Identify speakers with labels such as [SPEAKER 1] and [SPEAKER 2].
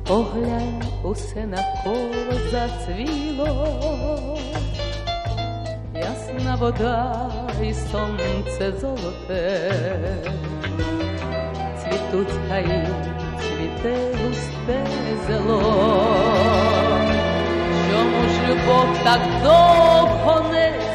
[SPEAKER 1] Поглянь, усе навколо зацвіло, ясна вода і сонце золоте, цвітуть гаї, цвіте густе зело. Чому ж любов так довго не